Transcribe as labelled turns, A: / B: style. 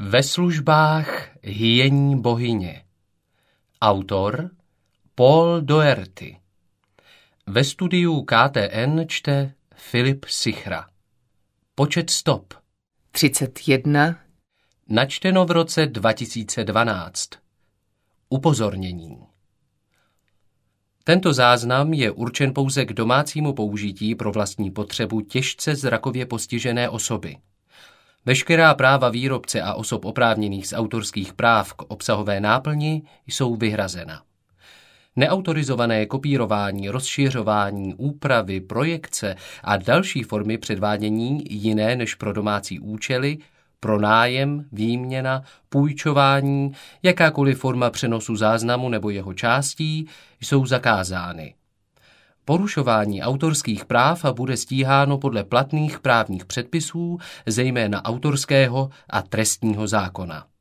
A: Ve službách hyjení bohyně. Autor Paul Doherty. Ve studiu KTN čte Filip Sichra. Počet stop
B: 31.
A: Načteno v roce 2012. Upozornění. Tento záznam je určen pouze k domácímu použití pro vlastní potřebu těžce zrakově postižené osoby. Veškerá práva výrobce a osob oprávněných z autorských práv k obsahové náplni jsou vyhrazena. Neautorizované kopírování, rozšiřování, úpravy, projekce a další formy předvádění jiné než pro domácí účely, pronájem, výměna, půjčování, jakákoliv forma přenosu záznamu nebo jeho částí jsou zakázány. Porušování autorských práv bude stíháno podle platných právních předpisů, zejména autorského a trestního zákona.